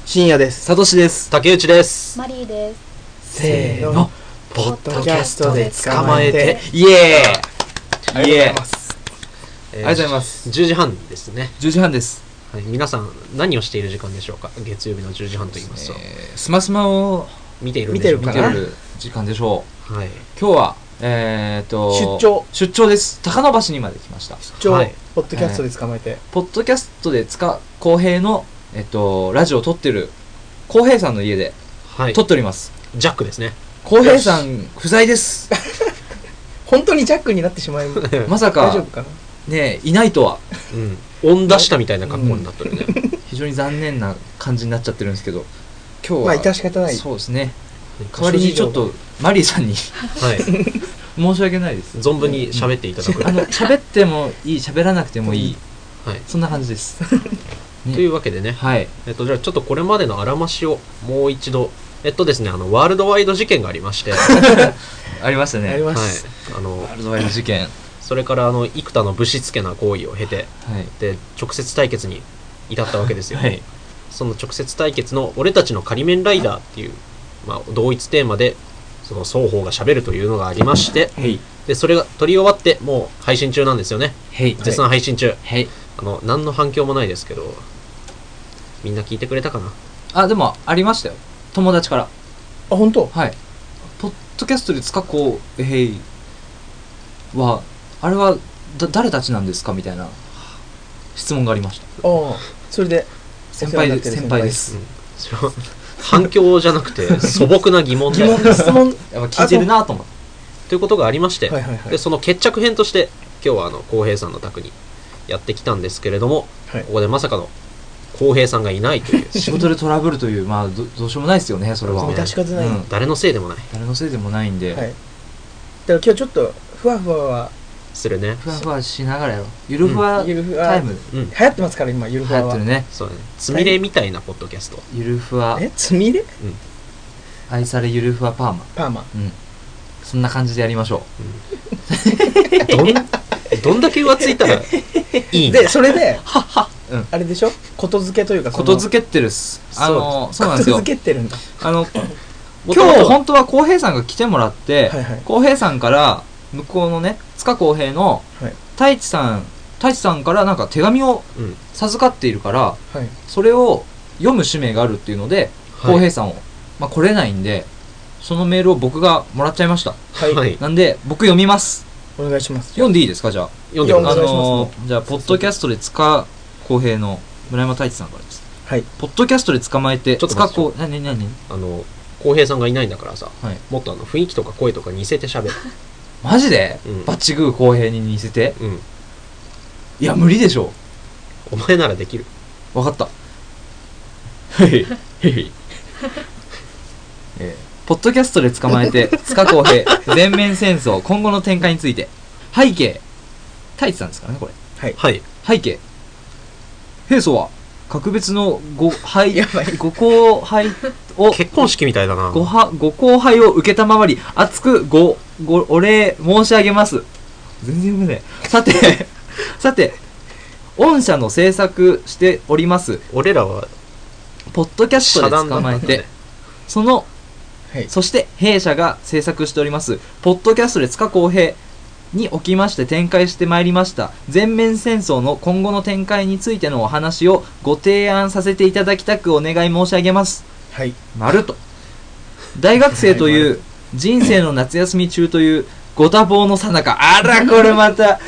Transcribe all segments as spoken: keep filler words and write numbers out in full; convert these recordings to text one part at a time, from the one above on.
深夜です。 さとしです。 竹内です。 マリーです。 せーの、ポッドキャストで捕まえてイエーイ。 ありがとうございます。 ありがとうございます。 じゅうじはんですね。 じゅうじはんです。 はい、皆さん何をしている時間でしょうか。月曜日のじゅうじはんと言いますと、 えー、スマスマを見ているんでしょうか。 見てる時間でしょう。 はい。 今日はえーと出張出張です。高野橋にまで来ました。 出張、 はい、 ポッドキャストで捕まえて、 えー、ポッドキャストで塚公平のえっとラジオを撮ってる公平さんの家で撮っております。 ジャックですね。 公平さん不在です。 本当にジャックになってしまいまさか大丈夫かなねえいないとは。 うん。音出したみたいな格好になってるね。うん、 非常に残念な感じになっちゃってるんですけど、今日はまあ致し方ない。 そうですね。代わりにちょっとマリーさんにはい申し訳ないです。 存分に喋っていただく。 あの喋ってもいい、喋らなくてもいい。 はい。 そんな感じです。 ね、というわけでね。はい。えっとじゃあちょっとこれまでのあらましをもう一度。えっとですね、あのワールドワイド事件がありましてありましたね。 あります。 はい、あのワールドワイド事件。 それからあの幾多のぶしつけな行為を経て、 はい、 で直接対決に至ったわけですよ。 はい、 その直接対決の俺たちの仮面ライダーっていう、まあ、同一テーマでその双方が喋るというのがありまして、 はい、 でそれが撮り終わってもう配信中なんですよね。 はい、 絶賛配信中。 はい、 あの何の反響もないですけど、みんな聞いてくれたかな。 あ、でもありましたよ、友達から。 あ、本当？ はい。ポッドキャストで塚公平はあれはだ誰たちなんですかみたいな質問がありました。 ああ、それで先輩で先輩です。うん、 反響じゃなくて素朴な疑問で疑問質問やっぱ聞いてるなと思って。 ということがありまして、 はいはいはい、 でその決着編として今日はあの浩平さんの宅にやってきたんですけれども、はい、ここでまさかの浩平さんがいないという仕事でトラブルという、まあ ど, どうしようもないですよね、それは。 致し方ない、うん、 誰のせいでもない。 誰のせいでもないんで、はい、 だから今日ちょっとふわふわはするね。 ふわふわしながらやろう。ゆるふわタイム、 うん、流行ってますから今ゆるふわは。 流行ってるね。 そうね。つみれみたいなポッドキャスト。 ゆるふわ。 え、つみれ？うん。 愛されゆるふわパーマ。 パーマ。 うん。そんな感じでやりましょう。うん、どんどんだけ浮ついたらいいんだ。 でそれではは、うん、 あれでしょ。ことづけというかことづけってるっす。あのそうなんですよ。 ことづけってるんだ。 あの今日本当は浩平さんが来てもらって、はいはい、浩平さんから向こうのね塚浩平の太一さん太一さんからなんか手紙を授かっているから、はい、それを読む使命があるっていうので浩、はい、平さんを、まあ、来れないんでそのメールを僕がもらっちゃいました。 はい。 なんで僕読みます。 お願いします。 読んでいいですか。じゃあ読んでください。 あのー、じゃあポッドキャストで塚浩平の村山太一さんからです。 はい。 ポッドキャストで捕まえてちょっと塚浩なになにあの浩平さんがいないんだからさ、 はい、 もっとあの雰囲気とか声とか似せて喋る。 マジで、 うん、 バッチグー浩平に似せて、 うん、 いや無理でしょ。 お前ならできる。 わかった。へいへい。えーポッドキャストで捕まえて塚浩平全面戦争今後の展開について。背景太一さんですからねこれ。 はい、 はい、 背景平素は格別のご拝ご後輩を結婚式みたいだな。 ごはご後輩を受けたまわり熱くごごお礼申し上げます。全然読めない。さてさて御社の制作しております俺らはポッドキャストで捕まえて、ね、そのはい、そして弊社が制作しておりますポッドキャストで塚浩平におきまして展開してまいりました全面戦争の今後の展開についてのお話をご提案させていただきたくお願い申し上げます。 はい。 まると大学生という人生の夏休み中というご多忙の最中、あらこれまた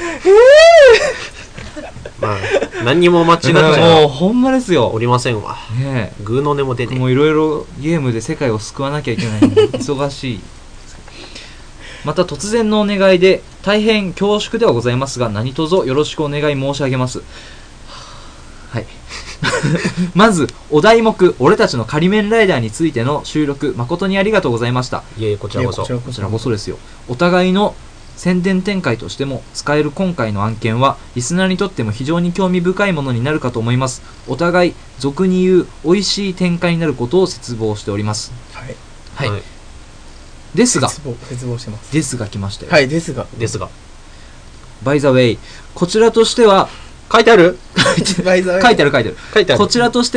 まあ何にも間違っちゃもうほんまですよ。 おりませんわ。 ねえ。 グーの音も出て。 もういろいろゲームで世界を救わなきゃいけないので忙しい。また突然のお願いで大変恐縮ではございますが何卒よろしくお願い申し上げます。はい。まずお題目俺たちの仮面ライダーについての収録誠にありがとうございました。 いえこちらこそ。 こちらこそですよ。お互いの宣伝展開としても使える今回の案件はリスナーにとっても非常に興味深いものになるかと思います。お互い俗に言う美味しい展開になることを切望しております。 はい、 はいはい、ですが絶望、絶望してます。 ですが来ましたよ。 はいですがですが By the way こちらとしては書いてある書いてある書いてある書いてあるこちらとしては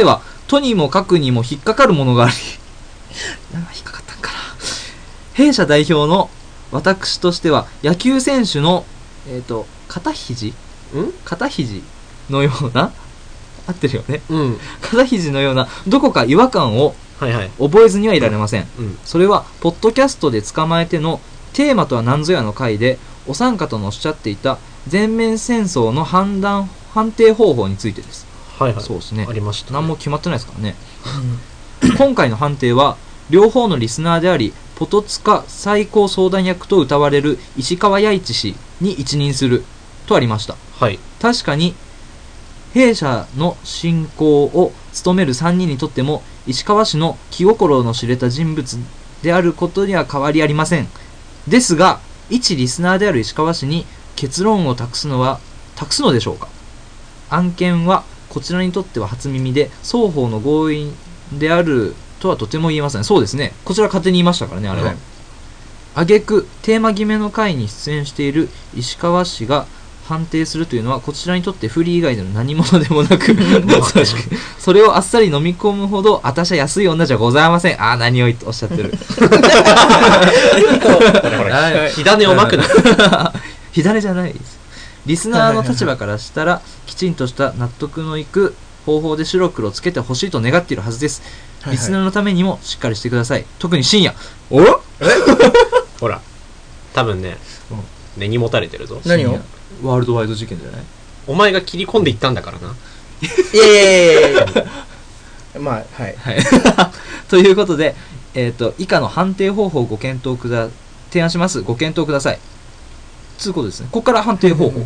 とにもかくにも引っかかるものがありなんか引っかかったんかな。弊社代表の私としては野球選手のえっ、ー、と肩肘ん肩肘のような合ってるよね、うん、肩肘のようなどこか違和感を覚えずにはいられません、はいはい、それはポッドキャストで捕まえてのテーマとは何ぞやの回でお三方のおっしゃっていた全面戦争の判断判定方法についてです。はいはい、そうですね。ありましたね。何も決まってないですからね。今回の判定は両方のリスナーでありポトツカ最高相談役と謳われる石川弥一氏に一任するとありました。はい、確かに弊社の進行を務めるさんにんにとっても石川氏の気心の知れた人物であることには変わりありません。ですが一リスナーである石川氏に結論を託すのは託すのでしょうか。案件はこちらにとっては初耳で双方の合意であるとはとても言えません。そうですね、こちら勝手に言いましたからね、あれは。挙句テーマ決めの回に出演している石川氏が判定するというのはこちらにとって不利以外での何者でもなくそれをあっさり飲み込むほどあたしゃ安い女じゃございません。ああ何をおっしゃってる火種をまくな火種じゃないです。リスナーの立場からしたらきちんとした納得のいく方法で白黒つけてほしいと願っているはずです。リスナーのためにもしっかりしてください。特に深夜。おえほら多分ね、うん、根に持たれてるぞ。 何をワールドワイド事件じゃない。 お前が切り込んでいったんだからな。 いやいやいやいやまあはい、はい、 ということで、えーと、以下の判定方法をご検討くだ提案します。ご検討くださいつうことですね。ここから判定方法、はい、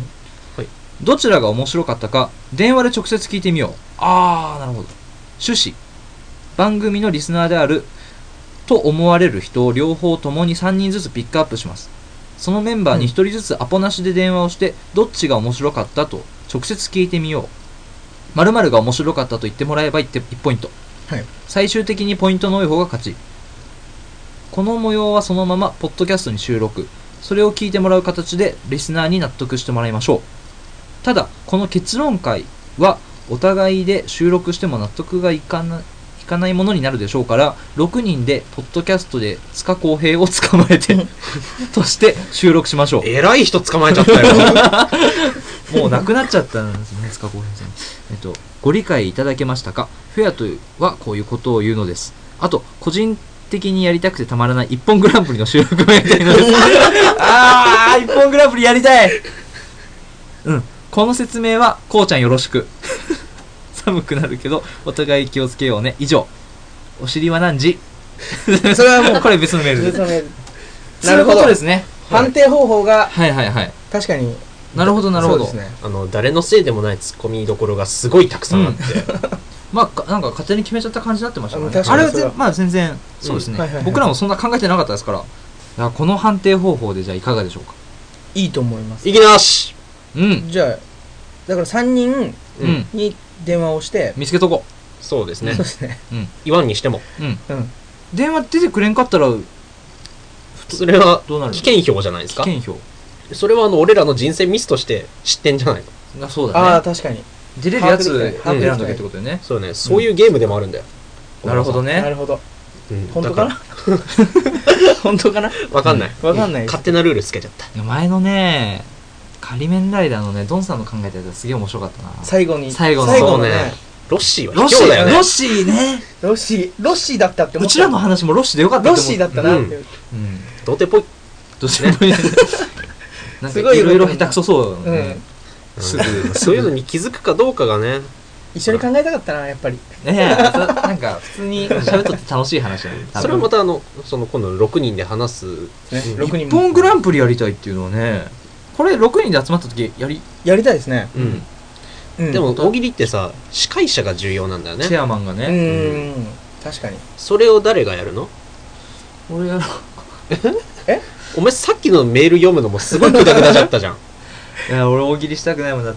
どちらが面白かったか電話で直接聞いてみよう。あーなるほど。趣旨番組のリスナーであると思われる人を両方ともにさんにんずつピックアップします。そのメンバーにひとりずつアポなしで電話をしてどっちが面白かったと直接聞いてみよう。〇〇が面白かったと言ってもらえば 1, いちポイント、はい、最終的にポイントの多い方が勝ち。この模様はそのままポッドキャストに収録、それを聞いてもらう形でリスナーに納得してもらいましょう。ただこの結論会はお互いで収録しても納得がいかないいかないものになるでしょうから、ろくにんでポッドキャストで塚公平を捕まえてとして収録しましょう。 偉い人捕まえちゃったよもう亡くなっちゃったんですね、塚公平さん。えっとご理解いただけましたか。フェアとはこういうことを言うのです。あと個人的にやりたくてたまらない一本グランプリの収録をやりたいのですあー一本グランプリやりたいうんこの説明はこうちゃんよろしく寒くなるけどお互い気をつけようね。以上。お尻は何時それはもうこれ別のメールです。 別のメール。 なるほどですね。 判定方法がはいはいはい確かになるほどなるほど。 そうですね。あの誰のせいでもないツッコミどころがすごいたくさんあって、うん、 まあなんか勝手に決めちゃった感じになってましたね。 あれはまあ全然そうですね、うんはいはいはい。僕らもそんな考えてなかったですから。いやこの判定方法でじゃあいかがでしょうか。 いいと思います。 いきなし。 うん。 じゃあだからさんにんに電話をして見つけとこう。そうですね。 そうですね。 うん。言わんにしても。 うん。うん。電話出てくれんかったらそれは危険票じゃないですか。 危険票。 それはあの俺らの人生ミスとして知ってんじゃないの。 あそうだね。 ああ確かに。 出れるやつ選んどけってことよね。 そうね。そういうゲームでもあるんだよ。 なるほどね。 なるほど。本当かな。本当かな。 わかんない。 わかんない。 勝手なルールつけちゃった。 前のね。仮面ライダーのねドンさんの考えたやつがすげえ面白かったな。 最後に最後の最後のねロッシーは卑怯だよね。 ロッシーね。 ロッシーロッシーだったって思った。 うちらの話もロッシーでよかったって思った。 ロッシーだったなって。うん。 童貞っぽい。 どうしてもなんかいろいろ下手くそそうね。 すぐそういうのに気づくかどうかがね。 一緒に考えたかったなやっぱり。 いやなんか普通に喋っとって楽しい話だね。 それはまたあのその今度ろくにんで話す。 一本グランプリやりたいっていうのはね。これろくにんで集まった時やりやりたいですね。 うん。でも大喜利ってさ司会者が重要なんだよね。 チェアマンがね。 うん。確かに。 それを誰がやるの？ 俺やろう。 え？ お前さっきのメール読むのもすごいグダグダだったじゃん。 いや俺大喜利したくないもんだって。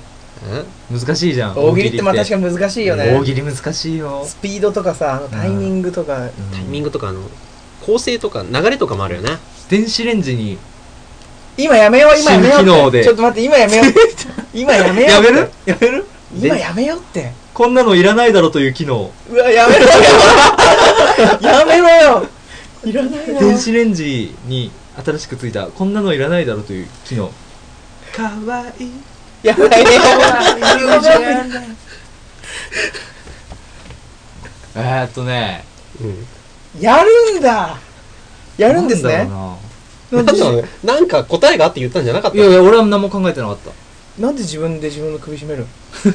難しいじゃん。 大喜利ってまあ確かに難しいよね。 大喜利難しいよ。 スピードとかさあのタイミングとか、 うん、タイミングとかあの構成とか流れとかもあるよね。 電子レンジに今やめよう今やめよう新機能でちょっと待って今やめよう今やめようやめるやめる今やめよってこんなのいらないだろという機能。 うわやめろよやめろよいらないよ。 電子レンジに新しくついたこんなのいらないだろという機能。 かわいいやばいねえーっとね、 うん、 やるんだやるんですね。 なんだろうね。なんか答えがあって言ったんじゃなかった。 いやいや俺は何も考えてなかった。 なんで自分で自分の首絞める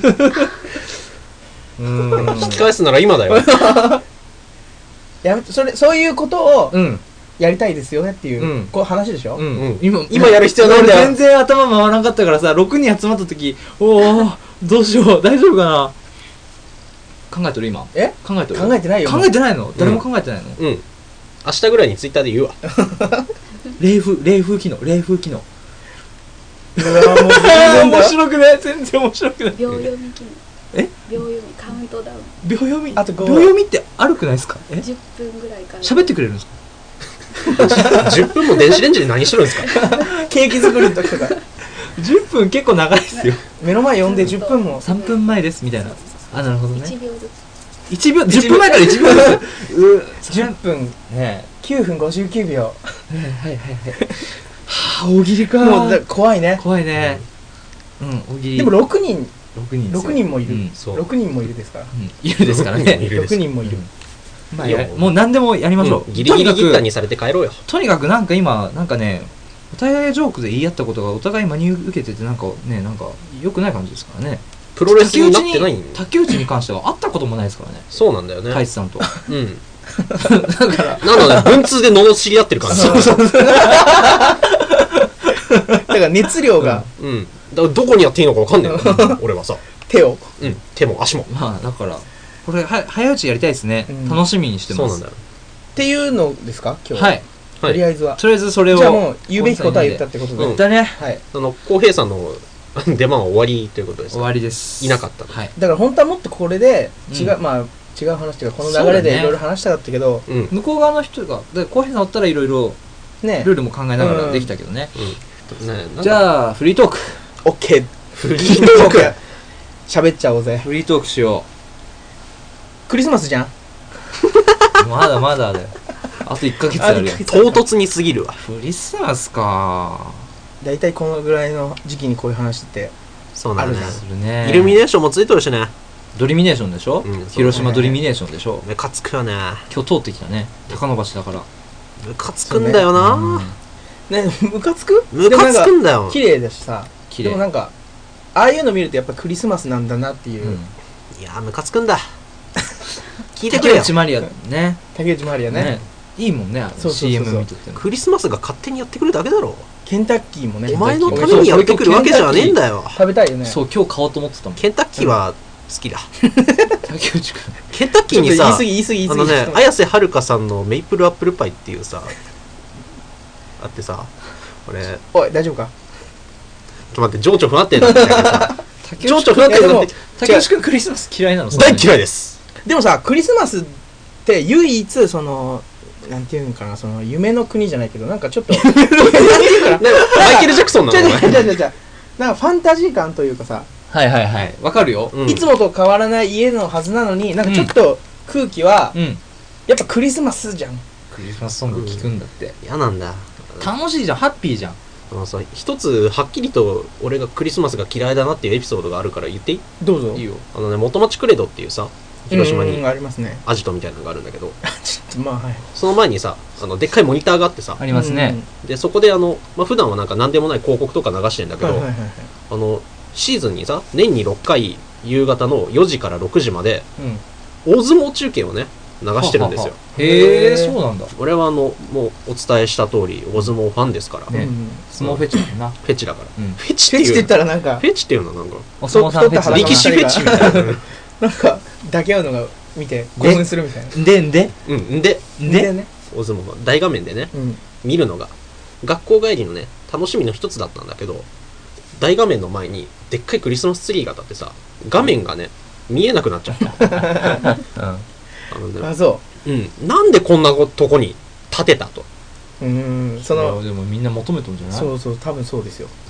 うーん引き返すなら今だよやめそれそういうことをうんやりたいですよねっていう、 うん、 こう話でしょ、 うんうん、 今今やる必要ないんだよ。 全然頭回らなかったからさろくにん集まった時おおどうしよう大丈夫かな。考えとる今。 え考えとる。 考えてないよ。 考えてないの。誰も考えてないの。 うん、うん、明日ぐらいにツイッターで言うわ冷風冷風機能冷風機能。 うわもう全然面白くね全然面白くない。 秒読み機能。 え秒読みカウントダウン秒読みあと秒読みって悪くないですか。えじゅっぷんぐらいから喋ってくれるんですか。 じゅっぷんも電子レンジで何してるんですかケーキ作りの時とかじゅっぷん結構長いですよ。 目の前呼んでじゅっぷんもさんぷんまえですみたいな。あなるほどね。 いちびょうずついちびょうじゅっぷんまえからいちびょうずつうじゅっぷんねきゅうふんごじゅうきゅうびょえはいはいはいはあ大喜利か。 うもうだ怖いね。 怖いね。うん大喜利。 でもろくにんろくにんですよ。 ろくにんもいる、 うんそうろくにんもいるですから、 うんいるですからね。 いるろくにんもいる、 まあやもう何でもやりましょう。 うんギリギリとにかくギッターにされて帰ろうよ。 とにかくなんか今なんかねお互いジョークで言い合ったことがお互い真に受けててなんかねなんか良くない感じですからね。 プロレスになってないん竹内に関しては会ったこともないですからね。 そうなんだよね。 太一さんと。 うん。 だからなので文通で罵り合ってる感じ。 そうそうそうだから熱量が、 うん。だからどこにやっていいのかわかんないの俺はさ。 手をうん。手も足も。 まあだからこれは早打ちやりたいですね、 うん楽しみにしてます。 そうなんだよ。 っていうのですか今日。 はいとりあえずは、 とりあえずそれをじゃあもう言うべきことは言ったってことで、 うんだねはい。 あの、浩平さんの出番は終わりということです。 終わりです。 いなかったの。 はいだから本当はもっとこれで違う、 うんまあ違う話っていうかこの流れでいろいろ話したかったけど、 うん。 向こう側の人がで浩平さんおったらいろいろねルールも考えながらできたけどね、 うん。ねじあ、 ゃあフリートークオッケーフリートーク。 喋っちゃおうぜ。 フリートークしよクリスマスじゃん。 うまだまだだよあといっかげつあるよあいっかげつ唐突に過ぎるわ。 クリスマスかだいたいこのぐらいの時期にこういう話ってそうなんだねある。 するね。 イルミネーションもついとるしね。 ドリミネーションでしょ、 うん広島ドリミネーションでしょ、 ムカつくよね。 今日通ってきたね高野橋だから。 ムカつくんだよな。 うんねムカつくムカつくんだよ。 綺麗だしさ、 綺麗。 でもなんかああいうの見るとやっぱクリスマスなんだなっていう、 うんいや、ムカつくんだ。聞いてくれよ竹内。まりやね竹内まりやねねいいもんねあのそうそうそうそうシーエム 見とってもクリスマスが勝手にやってくるだけだろ。 ケンタッキーもねお前のためにやってくるわけじゃねえんだよ。 食べたいよね。 そう今日買おうと思ってたもんケンタッキーは好きだ。 竹内くんケンタッキちょっと言いーにさ、 過ぎ言い過ぎ言い過ぎあのね、綾瀬はるかさんのメイプルアップルパイっていうさ、あってさ、俺、ちょっおい大丈夫か。 と待って、情緒不安定なんだけどさ、 竹情緒不安定なんだけど、 竹内くんクリスマス嫌いなの大嫌いです。 でもさクリスマスって唯一そのなんていうのかな、その夢の国じゃないけどなんかちょっとなんていうかな、 マイケル・ジャクソンなじゃのお前じゃじゃじゃなんかファンタジー感というかさ、 はいはいはいわかるようんいつもと変わらない家のはずなのになんかちょっと空気はうんやっぱクリスマスじゃん。 クリスマスソング聞くんだって嫌なんだ。 楽しいじゃんハッピーじゃんあのさ、一つはっきりと俺がクリスマスが嫌いだなっていうエピソードがあるから言っていい？ どうぞ。 いいよあのね、元町クレドっていうさ、広島にうんうんありますね。 アジトみたいなのがあるんだけど、 ちょっとまあはい。 その前にさ、あのでっかいモニターがあってさあ、りますねでそこであの、まあ、普段はなんか何でもない広告とか流してんだうん。 けど、 はいはいはいはい。 あのシーズンにさ年にろっかい夕方のよじからろくじまでうん大相撲中継をね流してるんですよ。 はははへえそうなんだ俺はあのもうお伝えした通り大相撲ファンですから、 ねうん相撲フェチだもんなフェチだから、 うんフェチっていうフェチって言ったらなんかフェチっていうのはなんかお相撲さんフェチ太った力士フェチみたいななんか抱き合うのが見て興奮するみたいな。 でんでうんででね。 大相撲の大画面でねうん。 見るのが学校帰りのね楽しみの一つだったんだけど、大画面の前にでっかいクリスマスツリーが立ってさ画面がね見えなくなっちゃったあのねあそうん、なんでこんなとこに建てたと。 う。うん。そのいやでもみんな求めてるんじゃないそうそう多分そうですよ。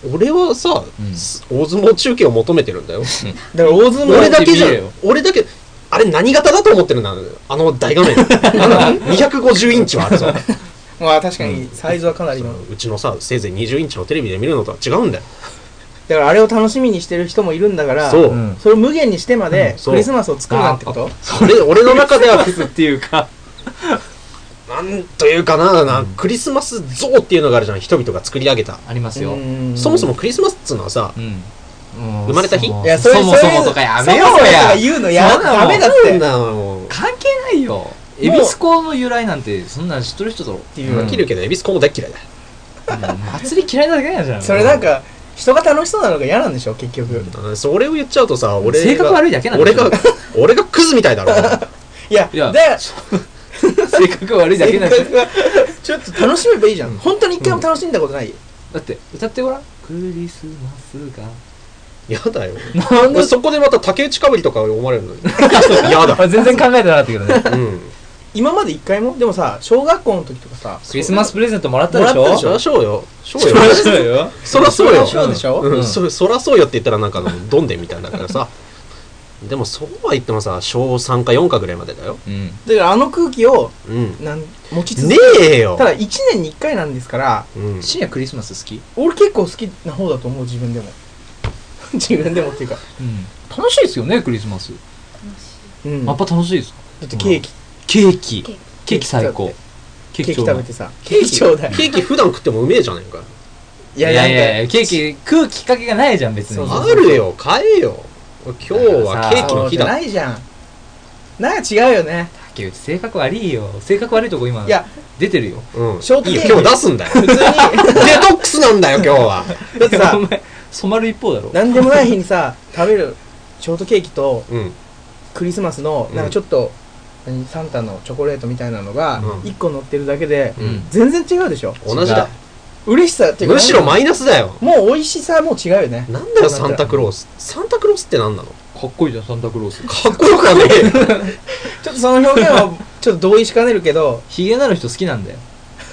俺はさ、うん、大相撲中継を求めてるんだよだから大相撲俺だけじゃ俺だけあれ何型だと思ってるんだあの大画面あのにひゃくごじゅうインチはあるぞまあ確かにサイズはかなりの、 うん、うちのさせいぜいにじゅうインチのテレビで見るのとは違うんだよだからあれを楽しみにしてる人もいるんだからそう、うん、それを無限にしてまでクリスマスを作るなってこと、うん、 それ俺の中ではっていうかなんというかな、な、うん、クリスマス像っていうのがあるじゃん人々が作り上げたありますよそもそもクリスマスっつうのはさ、うん、生まれた日いやそれそもそもとかやめようや言うのやダメだって関係ないよ恵比寿港の由来なんてそんな知っとる人だろっていう切るけど恵比寿港も大嫌いだ、 うん、祭り嫌いなだけなんじゃんそれなんか人が楽しそうなのが嫌なんでしょ結局、 うん、それを言っちゃうとさ俺性格悪いだけなんだよ俺が俺がクズみたいだろいやいやだ性格悪いだけなんだよちょっと楽しめばいいじゃん、うん、本当に一回も楽しんだことない、うん、 だって歌ってごらんクリスマスがやだよなんでそこでまた竹内かぶりとか思われるのにやだ全然考えてなかったけどね、うん、 今まで一回もでもさ小学校の時とかさクリスマスプレゼントもらったでしょそらそうよそうよそらそうよそうでしょ、 うんうん、そ, そらそうよって言ったらなんかのどんでんみたいだからさでもそうは言ってもさ小さんかよんかぐらいまでだよ、 うん、だからあの空気を、うん、なん持ち続けねえよただいちねんにいっかいなんですから、 うん、深夜クリスマス好き俺結構好きな方だと思う自分でも自分でもっていうか、 うん、楽しいですよねクリスマス楽しい、うん、やっぱ楽しいですかだってケーキ、 ケーキケーキ最高ケーキ食べてさケーキちょうだいケーキ普段食ってもうめえじゃねえかいやいやいやいやケーキ食うきっかけがないじゃん別にあるよ買えよ今日はケーキの日だないじゃんなんか違うよね竹内性格悪いよ性格悪いとこ今いや出てるよ、 うん、ショートケーキいいよ今日出すんだよ普通にデトックスなんだよ今日はだってさ染まる一方だろなんでもない日にさ食べるショートケーキと、うん、クリスマスのなんかちょっと、うん、サンタのチョコレートみたいなのがいっこ乗ってるだけで、うん、全然違うでしょ同じだ嬉しさっていうかむしろマイナスだよもう美味しさも違うよねなんだよサンタクロースサンタクロースって何なのかっこいいじゃんサンタクロースかっこよくはねえちょっとその表現はちょっと同意しかねるけどヒゲなる人好きなんだよ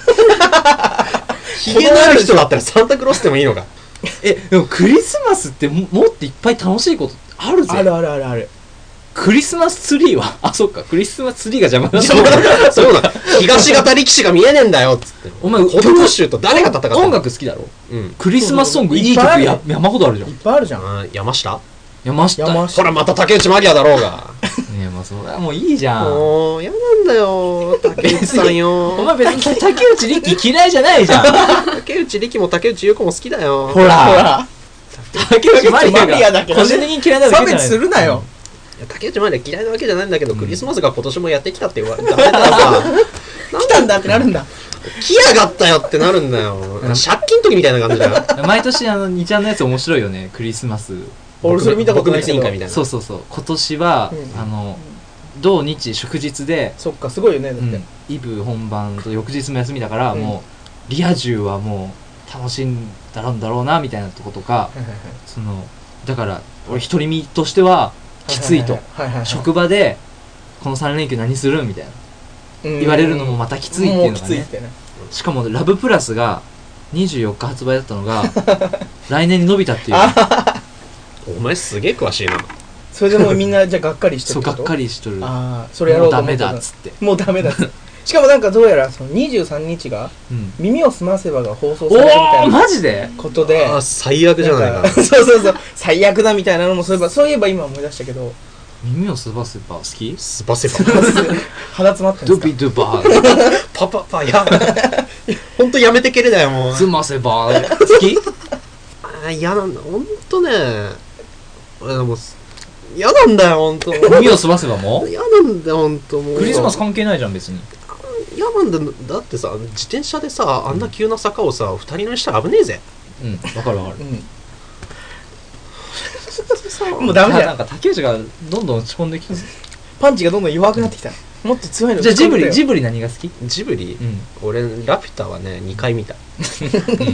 ヒゲなる人だったらサンタクロースでもいいのかえでもクリスマスってももっといっぱい楽しいことあるぜあるあるあるあるクリスマスツリーはあそっかクリスマスツリーが邪魔だそうだ東型力士が見えねえんだよっつってお前ホットシューと誰が戦ったの音楽好きだろ、うん、クリスマスソングいい曲や山ほどあるじゃんいっぱいあるじゃん山下山下山下ほらまた竹内まりやだろうがいやまあそれはもういいじゃんもう嫌なんだよ竹内さんよお前別に竹内力嫌いじゃないじゃん竹内力も竹内優子も好きだよほらほら竹内まりやが個人的に嫌いなだけじゃない差別するなよ、 うん、竹内まりや嫌いなわけじゃないんだけど、うん、クリスマスが今年もやってきたって言われたらさ来たんだってなるんだ来やがったよってなるんだよ、うん、借金時みたいな感じだよ毎年あのにちゃんのやつ面白いよねクリスマス俺それ見たことないけどみたいなそうそうそう今年は、うん、あの土日祝日でそっかすごいよねだって、うん、 イブ本番と翌日も休みだから、うん、もうリア充はもう楽しんだろんだろうなみたいなとことか、はいはいはい、そのだから俺独り身としてはきついと職場でこのさん連休何するみたいな言われるのもまたきついっていうのが ね, ねしかもラブプラスがにじゅうよっか発売だったのが来年に伸びたっていうお前すげえ詳しいなそれでもうみんなじゃあがっかりしてるそうがっかりしとるああそれやろうと思ってもうダメだっつってもうダメだっつってしかもなんかどうやらそのにじゅうさんにちが耳をすませばが放送されるみたいなマジでことであ最悪じゃないかなそうそうそう最悪だみたいなのもそういえばそういえば今思い出したけど耳をすばせば好きすばせば肌詰まってるんですかドビドバーパパパやほんとやめてけれだよもうすませば好きあ嫌なんだほんとねもう嫌なんだよほんと耳をすばせばも嫌なんだよほんともうクリスマス関係ないじゃん別に嫌なんだだってさ自転車でさあんな急な坂をさ、うん、ふたり乗りしたら危ねえぜうんわかるわかる、うんもうダメじゃんなんか竹内がどんどん落ち込んできてパンチがどんどん弱くなってきた、うん、もっと強いのじゃあジブリジブリ何が好きジブリ、うん、俺ラピュタはねにかい見た、うん、そ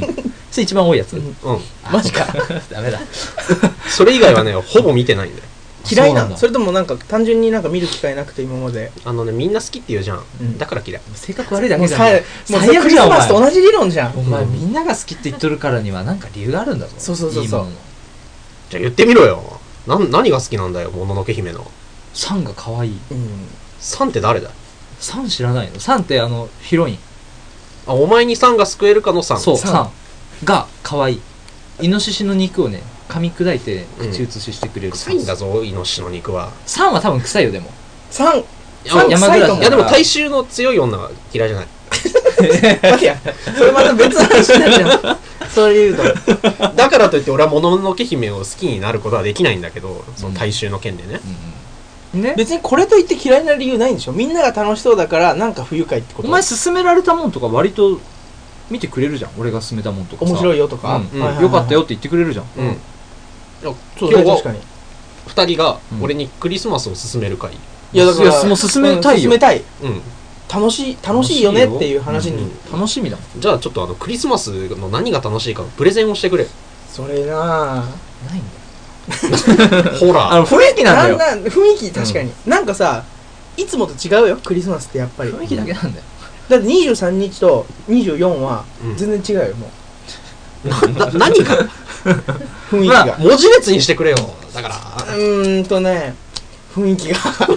れ一番多いやつ、 うん、 マジかダメだそれ以外はねほぼ見てないんだよ嫌いなの？それともなんか単純になんか見る機会なくて今まで。 あのねみんな好きって言うじゃん、うん、だから嫌い。 性格悪いだけじゃん。 もう最悪じゃん。クリスマスと同じ理論じゃん。 お前みんなが好きって言っとるからにはなんか理由があるんだぞ。 そうそうそうそう。 じゃあ言ってみろよ。な何が好きなんだよ、もののけ姫の。 サンが可愛い。 うん。サンって誰だ？ サン知らないの？サンってあのヒロイン。 あ、お前にサンが救えるかのサン。 そう、サンが可愛い。イノシシの肉をね噛み砕いて口移ししてくれる、うん、 臭いんだぞイノシシの肉は。 サンは多分臭いよ。でもサン山暮らし。いやでも大衆の強い女は嫌いじゃない。 待てや、それまた別の話になっちゃう。それ言うとだからといって俺はもののけ姫を好きになることはできないんだけど、その大衆の件でね、 うんうん、ね、別にこれといって嫌いな理由ないんでしょ。みんなが楽しそうだからなんか不愉快ってこと。 お前勧められたもんとか割と見てくれるじゃん。俺が勧めたもんとか面白いよとか、 うんうん、よかったよって言ってくれるじゃん、うんうん、 そうだね、確かにふたりが俺にクリスマスを勧める会、うん、 いやだからもう勧めたいよ、 勧めたい、うん、楽しい楽しいよねっていう話に、 うん、楽しみだ。 じゃあちょっとあのクリスマスの何が楽しいかのプレゼンをしてくれ。 それなぁないんだよほらあの雰囲気なんだよ。 なんなん雰囲気確かに、うん、なんかさいつもと違うよクリスマスって。やっぱり雰囲気だけなんだよ。 だってにじゅうさんにちとにじゅうよんは全然違うよ、もうなな何が雰囲気が、まあ、文字列にしてくれよ。だからうーんとね雰囲気が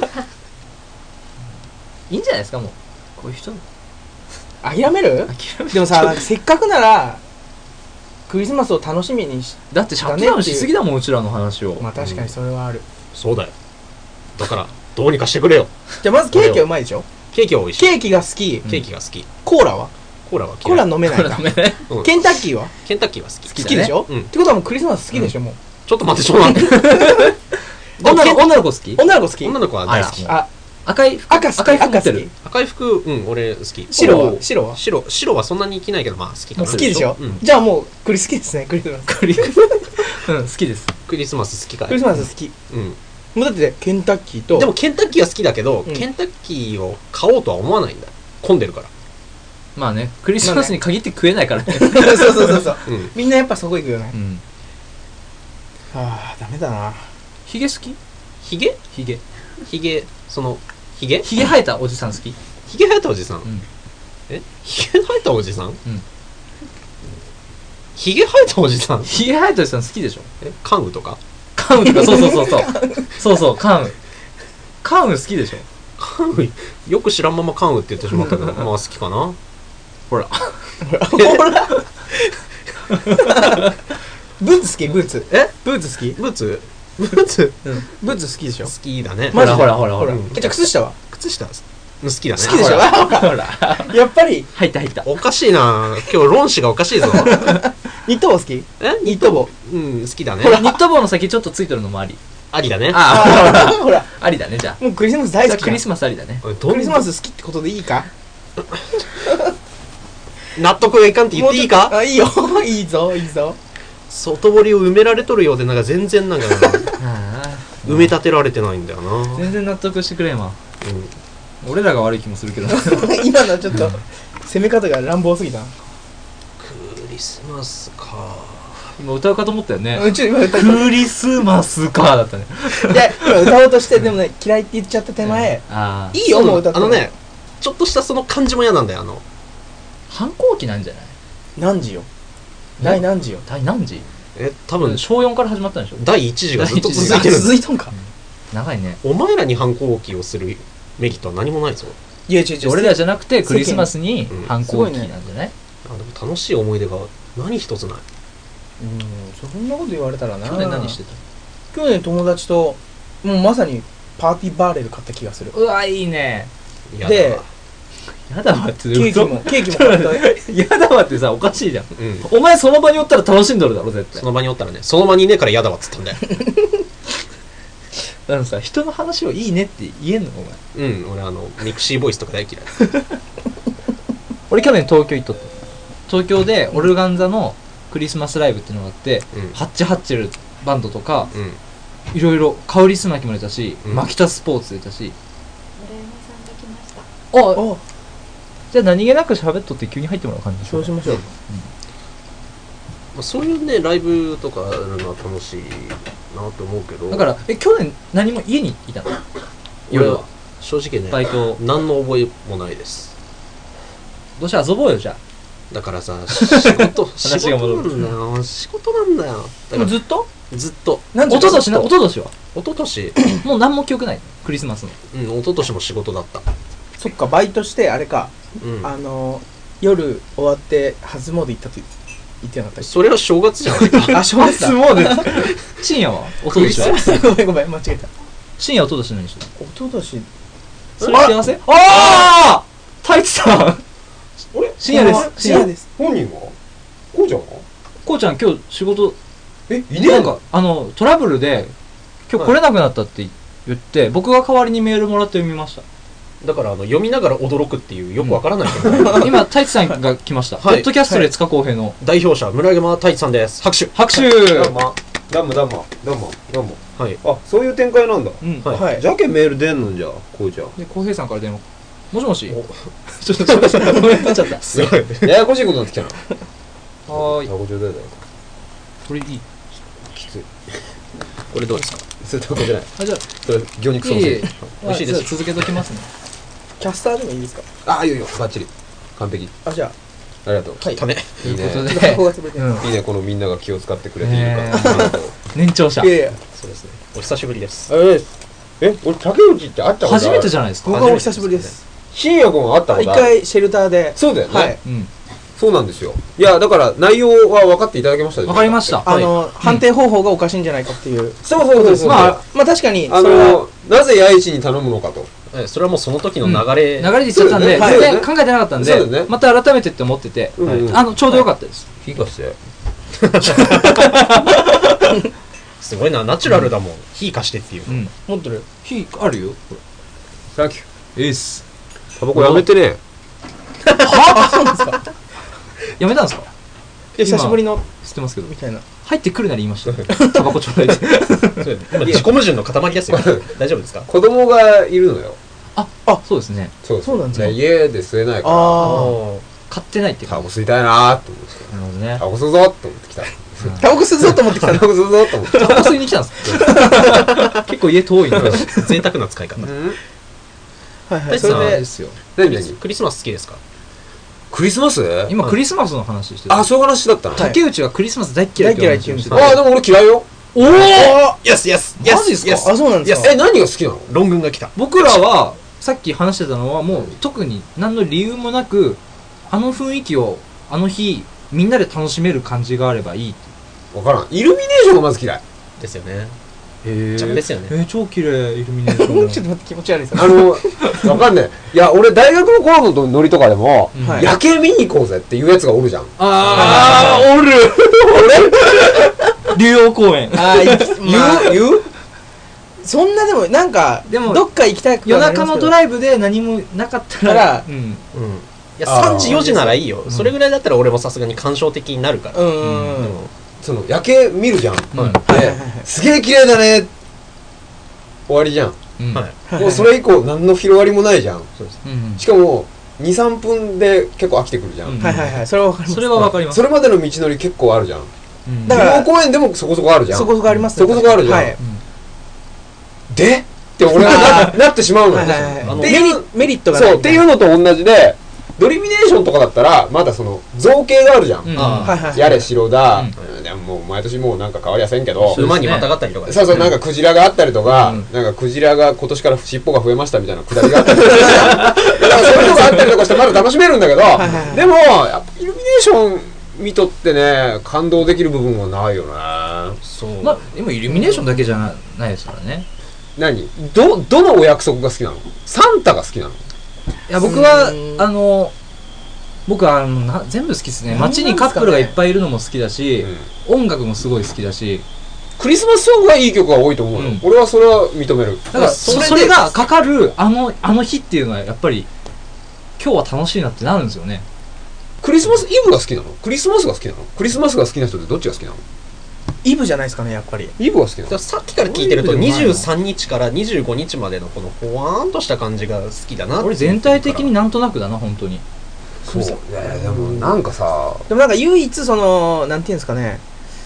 いいんじゃないですか。もうこういう人諦める？諦める。でもさ、なんかせっかくならクリスマスを楽しみにしだってシャットダウンしすぎだもん、うちらの話を。 まあ確かにそれはある、うん、 そうだよ。だからどうにかしてくれよ。 じゃあまずケーキはうまいでしょ。 ケーキは美味しい。 ケーキが好き。 ケーキが好き。 コーラは？ コーラは嫌い。 コーラ飲めないか。うん、ケンタッキーは？ ケンタッキーは好き。 好きでしょ、うん、ってことはもうクリスマス好きでしょ、うん、もう。 ちょっと待って、ちょっと待って。 女の子、女の子好き？ 女の子好き？ 女の子は大好き。 あ、赤い服、 赤好き。赤好き。 赤い服、うん、俺好き。 白は？白は？ 白、白はそんなに着ないけど、まあ好きかな。 好きでしょ、うん、じゃあもうクリス好きですね、クリスマス。クリスうん、好きです。 クリスマス好きかい？ クリスマス好き。うん。もうだってケンタッキーと。 でもケンタッキーは好きだけど、うん、ケンタッキーを買おうとは思わないんだ。混んでるから。 まあね、クリスマスに限って食えないからね。 そうそうそうそう、うん、みんなやっぱそこ行くよね、うん、はあダメだな。 ヒゲ好き？ ヒゲ？ ヒゲヒゲ、そのヒゲ？ ヒゲ生えたおじさん好き？ ヒゲ生えたおじさん、うん、えヒゲ生えたおじさん、うん、ヒゲ生えたおじさんヒゲ生えたおじさん好きでしょ。 え関羽とか関羽とかそうそうそうそうそうそう関羽関羽好きでしょ。 関羽よく知らんまま関羽って言ってしまったけどまあ好きかな。 ほらほらブーツ好き？ブーツえブーツ好き？ ブーツブーツ、 うん、ブーツ好きでしょ。 好きだね。 ほらほらほらほら、うん、 えじゃあ靴下は？ 靴下好きだね。 好きでしょ。ほらやっぱり入った入った。 おかしいな今日論旨がおかしいぞ。 ニット帽好き？えニット帽うん好きだね。 ほらニット帽の先ちょっとついてるのもあり。 ありだね。 ああほらありだね。じゃあもうクリスマス大好き。 クリスマスありだね。 クリスマス好きってことでいいか？ 納得がいかんって言っていいか？ あいいよいいぞいいぞ。 外堀を埋められとるようでなんか全然なんか埋め立てられてないんだよな。 全然納得してくれんわ、うん、俺らが悪い気もするけど今のはちょっと攻め方が乱暴すぎた。 クリスマスか。 今歌うかと思ったよね。 うん、ちょ今歌うクリスマスかだったね。 いや今歌おうとしてでもね嫌いって言っちゃった手前、うん、あいいよもう歌って。 あのねちょっとしたその感じも嫌なんだよ。あの反抗期なんじゃない？ 何時よ第何時よ。 第何時？ え多分しょうよんから始まったんでしょ。 だいいちじがずっと続いてる。 続いとんか、 うん、長いね。 お前らに反抗期をするメリットは何もないぞ。 いや違う違う俺らじゃなくてクリスマスに反抗期なんじゃない？うんね、 あでも楽しい思い出が何一つない。 うんそんなこと言われたらな。 去年何してた？ 去年友達ともうまさにパーティーバーレル買った気がする。 うわいいね。 でやだわってケーキもケーキも買ったやだわってさおかしいじゃん、うん、お前その場におったら楽しんどるだろ絶対。 その場におったらねその場にいねえからやだわっつったんだよ。 だからさ人の話をいいねって言えんのお前。うん俺あのミクシーボイスとか大嫌い。 俺去年東京行っとった。東京でオルガンザのクリスマスライブっていうのがあって、うん、ハッチハッチェルバンドとか、うん、いろいろカウリスマキも出たし、うん、マキタスポーツ出たし。 村山さんが来ました。 おじゃあ何気なく喋っとって急に入ってもらう感じでしょう。 そうしましょう、 うん、そういうねライブとかやるのは楽しいなって思うけど。 だからえ去年何も家にいたの？ 夜は正直ねバイト何の覚えもないです。 どうして遊ぼうよじゃあ。 だからさ仕事仕話が事戻るなんだよ仕事なんだよ。だからずっとずっとおととしなおととしはおととしもう何も記憶ないクリスマスの。 うんおととしも仕事だった。 そっかバイトしてあれか、 うん、 あの夜終わって初詣行ったと言ってなかったっけ？ それは正月じゃないか。 あ正月だ。初詣深夜はおととしはごめんごめん間違えた。 深夜おととし何してた？ おととしそれ幸せ？ああ太一さんあれ深夜です。 深夜です。 本人はこうちゃんはこうちゃん今日仕事えいねえなんかあのトラブルで今日来れなくなったって言って、はい、僕が代わりにメールもらって読みました。 だからあの読みながら驚くっていうよくわからないけど、 うん、今太一さんが来ました、はい、ポッドキャストで塚公平の代表者村山太一さんです。拍手拍手。 どうもどうもどうもどうもどうも。 はい。 あそういう展開なんだ。 うんはい。じゃけメール出んのじゃこうちゃん。 で公平さんから電話。もしもし。ちょっとちょっとごめんなっちゃった。 すごい。 ややこしいことになってきたな。 はーい。 タコちょうだいだよ。 これいい。 きつい。 これどうですか？ それタコじゃない。 あじゃあそれ魚肉ソース。 美味しいです。 続けときますね。 キャスターでもいいですか？ あいいよバッチリ完璧。 あじゃありがとう。 はい。 たね。 ということで、 箱が潰れてる。 いいねこのみんなが気を使ってくれているから。 年長者。 いやいや。 そうですね。お久しぶりです。 ええ俺竹内って会ったことある？ 初めてじゃないですか。 僕はお久しぶりです。 深夜君は会ったこと一ある？ 回シェルターで。 そうだよね。 はい。 うん。 そうなんですよ。いやだから内容は分かっていただけましたでしょうか？ 分かりました。 あの判定方法がおかしいんじゃないかっていう。 そうそうそうそう。 まあまあ確かにあのなぜ八重に頼むのかと。 えそれはもうその時の流れ、 うん、流れで言っちゃったんで、全然考えてなかったんで、 ね、 また改めてって思ってて、はい、あのちょうどよかったです。 火貸して。 すごいな、ナチュラルだもん。火貸してっていう。 うん、持ってる。火あるよ。 サンキュー。エース。 タバコやめてね。 はそうなんですか。 やめたんですか？ 久しぶりの知ってますけどみたいな。 入ってくるなら言いました。タバコちょうだいって。 今自己矛盾の塊ですよ。大丈夫ですか？ 子供がいるのよ。 あ、あ、そうですね。 そうそうなんですか。 家で吸えないから。 ああ。 買ってないっていうか。 タバコ吸いたいなーって思って。 なるほどね。 タバコ吸うぞって思ってきた。 タバコ吸うぞと思ってきた。 タバコ吸うぞって思って。 タバコ吸いに来たんですか？結構家遠いんで。 贅沢な使い方。 はいはい。それですよ。 何何？ クリスマス好きですか？ クリスマス？ 今クリスマスの話してる。 あ、そういう話だったの。 竹内はクリスマス大嫌いって言うんですよ。 あ、でも俺嫌いよ。 おお。 イエスイエス。 マジですか？ あ、そうなんですか。 え、何が好きなの？ 論文が来た。 僕らはさっき話してたのはもう特に何の理由もなくあの雰囲気をあの日みんなで楽しめる感じがあればいい。 わからん。イルミネーションがまず嫌い。 ですよね。 へえ。 ジャンですよね。 えー、超綺麗イルミネーション。 ちょっと待って気持ち悪いです。 あの、わかんない。いや、俺大学の頃のノリとかでも、 はい、 夜景見に行こうぜっていうやつがおるじゃん。 あー、おる俺竜王公園。 あー、言う言うそんなでも、なんか、でもどっか行きたく夜中のドライブで何もなかったら、 うん。うん。いや、さんじよじならいいよ。それぐらいだったら俺もさすがに感傷的になるから。うん。 うん、その夜景見るじゃん。すげえ綺麗だね。終わりじゃん。はい。もうそれ以降何の広がりもないじゃん。そうです。しかもに、さんぷんで結構飽きてくるじゃん。 はいはいはい。それはわかります。 それはわかります。 それまでの道のり結構あるじゃん。 だから竜王公園でもそこそこあるじゃん。 そこそこあります。 そこそこあるじゃん。でって俺はなってしまうのよ。 っていうメリットがそうっていうのと同じで。ドリミネーションとかだったらまだその造形があるじゃん。やれ城だ。でももう毎年もうなんか変わりやせんけど。 馬にまたがったりとか。 そうそうなんかクジラがあったりとか、なんかクジラが今年から尻尾が増えましたみたいなくだりがあったりとか。だからそういうのがあったりとかしてまだ楽しめるんだけど、でもやっぱイルミネーション見とってね感動できる部分はないよね。 そう。まあでもイルミネーションだけじゃないですからね。 何？どどのお約束が好きなの？サンタが好きなの？ いや僕はあの僕はあのな全部好きですね。街にカップルがいっぱいいるのも好きだし、うん、音楽もすごい好きだし、 クリスマスソングがいい曲が多いと思うよ、うん、俺はそれは認める。 だからそ れ, それがかかるあのあの日っていうのはやっぱり今日は楽しいなってなるんですよね。 クリスマスイブが好きなの？クリスマスが好きなの？クリスマスが好きな人ってどっちが好きなの？ イブじゃないですかね、やっぱり。 イブが好きなの？ さっきから聞いてるとにじゅうさんにちからにじゅうごにちまでのこのほわーんとした感じが好きだな。 俺全体的になんとなくだな本当に。 そう。いやでもなんかさ、 でもなんか唯一そのなんていうんですかね、フ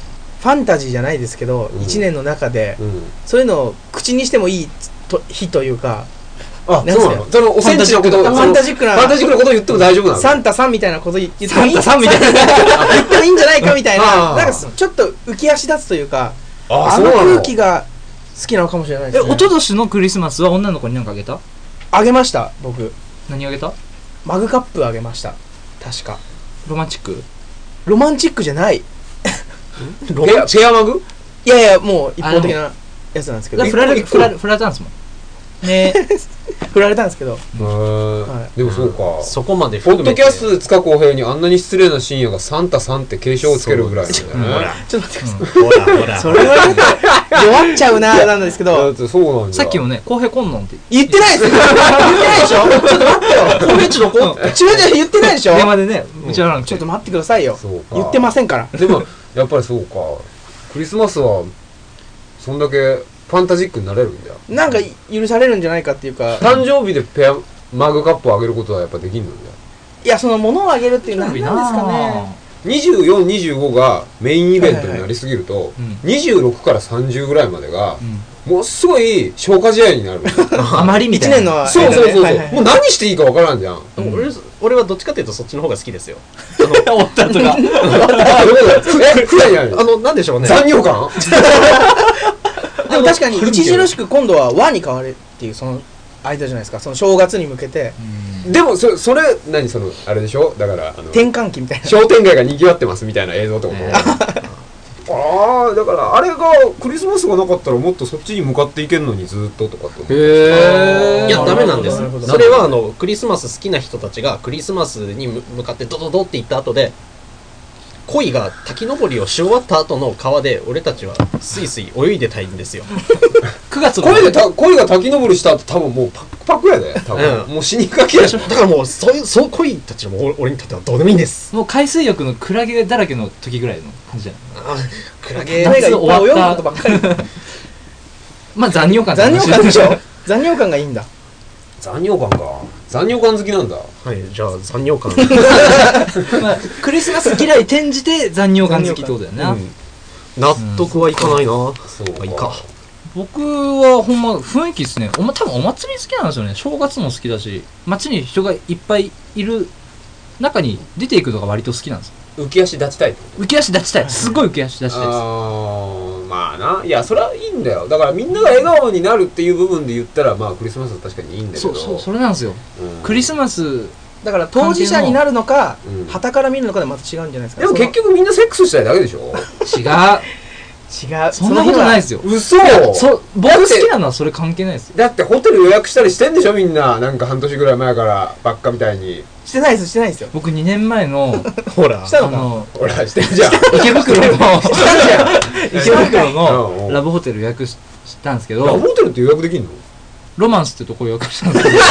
ファンタジーじゃないですけど、うん、いちねんの中で、うん、そういうのを口にしてもいいと日というか、 あ、そうなの？そのおセンチのことを、 ファンタジックな、 ファンタジックなことを言っても大丈夫なの？ サンタさんみたいなこと言ってもいい、 サンタさんみたいな言ってもいいんじゃないかみたいな、なんかちょっと浮き足立つというか、あ, あの空気が好きなのかもしれないですね。 え、一昨年のクリスマスは女の子に何かあげた？ あげました、僕。 何あげた？ マグカップあげました。確か。 ロマンチック？ ロマンチックじゃない。 ロマンチェアマグ？ いやいや、もう一方的なやつなんですけど。 振られたんですもん。ね振られたんですけど、 はい、でもそうか、 そこまでポッドキャスト塚公平にあんなに失礼な深夜がサンタさんって継承をつけるぐらいなんだよね。 ほらちょっと待ってください、ほらほらそれはちょっと弱っちゃうななんですけど、 そうなんだ。 さっきもね、公平こんのんって言ってないです言ってないでしょ。ちょっと待ってよ、公平ちょっとこう違う違う言ってないでしょ。 電話でね、うちらちょっと待ってくださいよ。言ってませんから。 でもやっぱりそうか、クリスマスはそんだけファンタジックになれるんだよ。 なんか許されるんじゃないかっていうか、 誕生日でペアマグカップをあげることはやっぱできるんだよ。 いや、その物をあげるっていうのは何なんですかね。 にじゅうよん、にじゅうごがメインイベントになりすぎると、はいはいはい、にじゅうろくからさんじゅうぐらいまでが、うん、ものすごい消化試合になる。 あまりみたいな。いちねんの、 そうそうそうそう、はいはいはい、もう何していいかわからんじゃん。 うん、俺, 俺はどっちかっていうとそっちの方が好きですよ。 終わったとか。 え、くらいにある。 あの、なんでしょうね。 残尿感でも確かに著しく今度は和に変わるっていうその間じゃないですか、その正月に向けて。 でもそれ、それ何そのあれでしょ、だからあの転換期みたいな、 商店街が賑わってますみたいな映像とかもああ、だからあれがクリスマスがなかったらもっとそっちに向かっていけるのにずっととかって。 へえ。いやダメなんです。それはあのクリスマス好きな人たちがクリスマスに向かってドドドって行った後で、恋が滝登りをし終わった後の川で俺たちはスイスイ泳いでたいんですよ。 くがつ恋でた恋が滝登りした後多分もうパクパクやで、多分、うん、もう死にかけや。 だからもうそういうそう恋たちも俺にとってはどうでもいいんです。 もう海水浴のクラゲだらけの時ぐらいの感じじゃない。 あ、クラゲがいっぱい泳ぐことばっかり。 まあ残尿感残尿感でしょ。残尿感がいいんだ。 残尿感か。残尿感好きなんだ。 はい、じゃあ残尿感。 まあ、クリスマス嫌い転じて残尿感好きってことだよね、うん、 納得はいかないな、うん、 そうか。 いいか。 僕はほんま雰囲気ですね。おま多分お祭り好きなんですよね。正月も好きだし、街に人がいっぱいいる中に出ていくのが割と好きなんです。 浮き足立ちたい。 浮き足立ちたい。すごい浮き足立ちたいです。あー、まあな。いや、それはいいんだよ。だからみんなが笑顔になるっていう部分で言ったら、まあクリスマスは確かにいいんだけど。 そうそう、それなんですよ。うん、クリスマスだから当事者になるのか、傍から見るのかでまた違うんじゃないですか。 でも結局みんなセックスしたいだけでしょ。 違う。 違う。 そんなことないですよ。 嘘。 そ僕好きなのはそれ関係ないですよ。 だってホテル予約したりしてんでしょみんな。なんか半年ぐらい前からばっかみたいに。 してないですしてないですよ。 僕にねんまえのほらしたのか。 ほらしてるじゃん。 池袋の池袋のラブホテル予約したんですけど。 ラブホテルって予約できんの？ ロマンスってとこ予約したんですけど。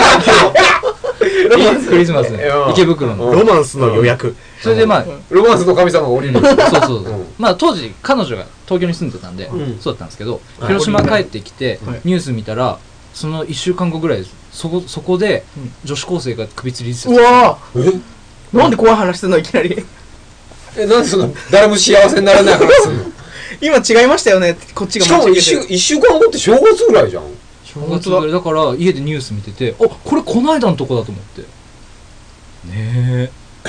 クリスマスね、池袋のロマンスの予約。 それでまあロマンスの神様が降りる。そうそうそう。まあ当時彼女が東京に住んでたんでそうだったんですけど、広島帰ってきてニュース見たらそのいっしゅうかんごぐらいそこそこで女子高生が首吊りしてた。 うわー。え？なんで怖い話するのいきなり。 え、なんでそんな誰も幸せにならない話するの？ 今違いましたよね。こっちが。 しかもいっしゅうかんごって正月ぐらいじゃん。 正月ぐらいだから家でニュース見てて、あ、これこの間のとこだと思って。ねえ。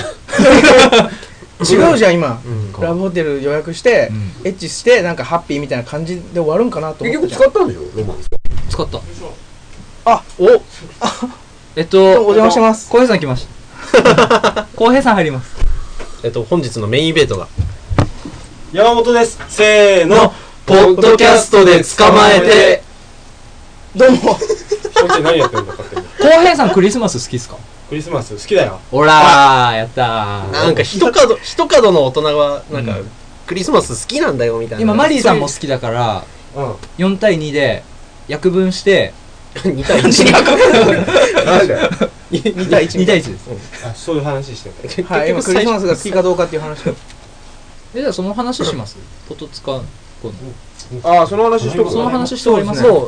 違うじゃん今、うん、ラブホテル予約して、うん、エッチしてなんかハッピーみたいな感じで終わるんかなと思って。 結局使ったんでしょロマンス。 使った。 あ、おえっとお邪魔してます。 浩平さん来ました浩平さん入ります。 えっと本日のメインイベントが山本です。せーの、 ポッドキャストで捕まえて。 どうも何やってるんだ勝手に。 浩平さんクリスマス好きっすか？ クリスマス好きだよ。 ほらー、やったー。 なんか一角一角の大人はなんか、うん、クリスマス好きなんだよみたいな。 今マリーさんも好きだから、うん、よんたいにで約分してにたいいち。 なんでにたいいち。 にたいいちです。 あ、そういう話してる。はい、今クリスマスが好きかどうかっていう話を。 え、じゃあその話します？ポトツカ。 ああ、その話しとく。 その話しております。 そう。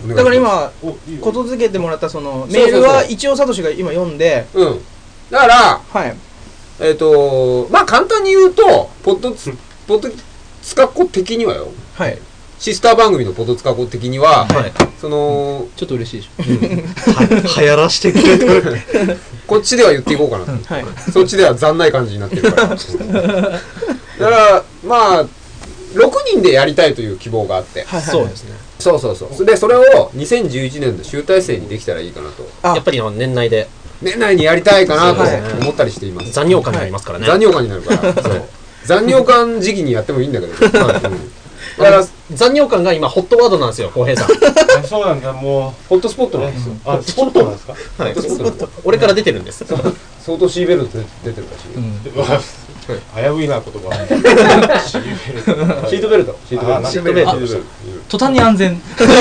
だから今ことづけてもらったそのメールは一応サトシが今読んで、 うん。だからはい。 えっとまあ簡単に言うとポッドポッド塚子的にはよ、 はい、 シスター番組のポトツカ子的には、はい、そのちょっと嬉しいでしょ、 うん、は流行らしてくれてるこっちでは言っていこうかなと、はい、そっちでは残ない感じになってるからだからまあろくにんでやりたいという希望があって、 はいはいはい、そうですね、 そうそうそうでそれをにせんじゅういちねんの集大成にできたらいいかなと、 やっぱり年内で年内にやりたいかなと思ったりしています。 残尿感になりますからね、 残尿感になるからそう残尿感時期にやってもいいんだけど、はい、うん、だから残尿感が今ホットワードなんですよ、浩平さんそうなんだ、もうホットスポットなんですよ。 あ、スポットなんですか。 はい、俺から出てるんです。 相当シーベルト出てるらしい、うん、 危ういな言葉シートベルトシートベルトシートベルト途端に安全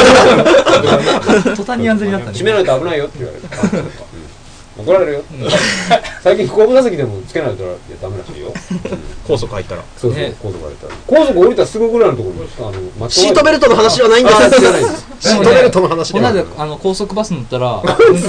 途端に安全になったね。 閉めないと危ないよって言われる怒られるよ、うん、最近後部座席でもつけないとダメらしいよ高速入ったらそうそう、ね、高速入ったら高速降りたらすぐぐらいのところにあのシートベルトの話はないんですシートベルトの話ではない。この間あの高速バス乗ったら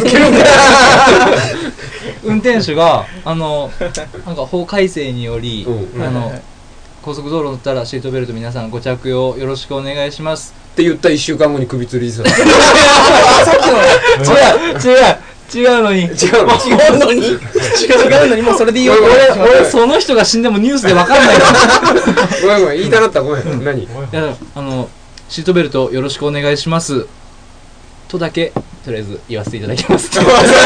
運転手があのなんか法改正により、うん、あの高速道路乗ったらシートベルト皆さんご着用よろしくお願いしますって言ったいっしゅうかんごに首吊りさせたさっきの違う違う違うのに違うの違うのに違うのにもうそれでいいよ。 俺俺その人が死んでもニュースで分かんないごめんごめん言いたなったごめん、うん、何いやあのシートベルトよろしくお願いしますとだけとりあえず言わせていただきます含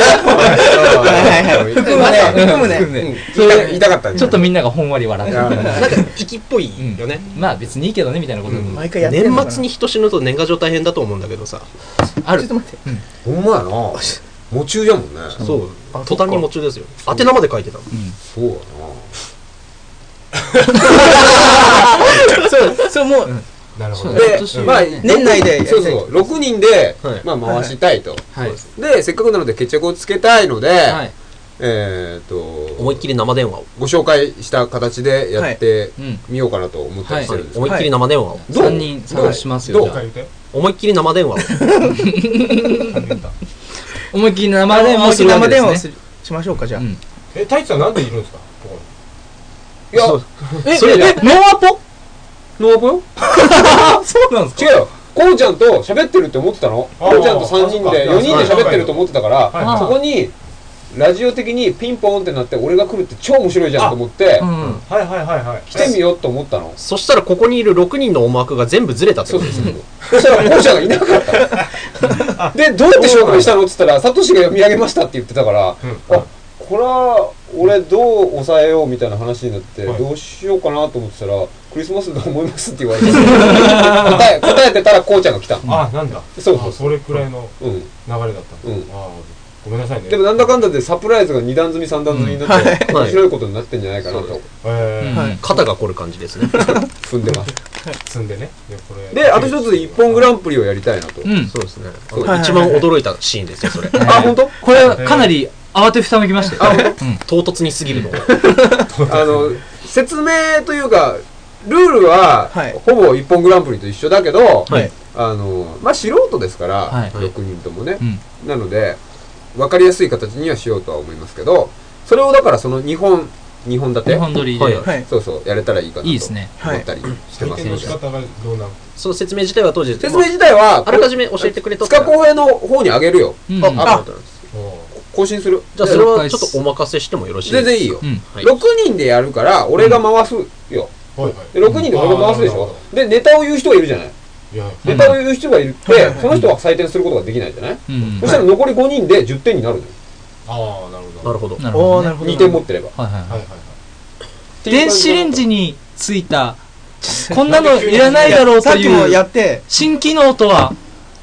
むね含むね含むね言いたかったちょっとみんながほんわり笑ってなんか息っぽいよね、 うん、まあ別にいいけどねみたいなこと、うん、 毎回やってんのかな。年末に人死ぬと年賀状大変だと思うんだけどさある。 ちょっと待って、 うん、ほんまやな喪中じゃもんね。 そう、途端に喪中ですよ。宛名まで書いてたの。 そうやなそうそうもうなるほど。で、まあ年内でそうそうろくにんでまあ回したいと。でせっかくなので決着をつけたいので、えっと思いっきり生電話をご紹介した形でやってみようかなと思ったりしてるんです。 思いっきり生電話をさんにん探しますよ。 思いっきり生電話を。 思いっきり生電話をするわけですね。 しましょうかじゃあ。 え、太一さんなんでいるんですか。 いや、 え、それえ、ノーアポ？ ノーアポよ。 そうなんですか。 違うよ。こうちゃんと喋ってるって思ってたの。こうちゃんとさんにんでよにんで喋ってると思ってたから、そこにラジオ的にピンポンってなって俺が来るって超面白いじゃんと思って、はいはいはいはい。 来てみようと思ったの。 そしたらここにいるろくにんの思惑が全部ずれたってことですね。 そしたらこうちゃんがいなかった。でどうやって紹介したのって言ったらサトシが読み上げましたって言ってたから、あこれは俺どう抑えようみたいな話になってどうしようかなと思ってたらクリスマスだと思いますって言われて答え答えてたらこうちゃんが来た。 あなんだ。 そうそうそれくらいの流れだった。ごめんなさいね。 でもなんだかんだでサプライズがに段積みさん段積みになって面白いことになってんじゃないかなと。 肩が凝る感じですね。 踏んでます。 積んでね。 であと一つ一本グランプリをやりたいなと。 そうですね。一番驚いたシーンですよそれ。 あ本当？ これかなり慌てふためきましたよ。 唐突に過ぎるの。 あの説明というかルールはほぼ一本グランプリと一緒だけど、あのまあ素人ですからろくにんともね。なので。分かりやすい形にはしようとは思いますけどそれをだからそのにほんにほん立てにほん撮りでそうそうやれたらいいかなと思ったりしてます。 その説明自体は当時説明自体はあらかじめ教えてくれと塚公平の方にあげるよ。あ更新する。 じゃあそれはちょっとお任せしてもよろしいですか。 全然いいよ。ろくにんでやるから俺が回すよ。ろくにんで俺が回すでしょ。でネタを言う人がいるじゃない。ネタを言う人がいるってその人は採点することができないじゃない。そしたら残りごにんでじゅってんになるのよ。 ああなるほどなるほどにてん持ってれば。 電子レンジについたこんなのいらないだろうという新機能とは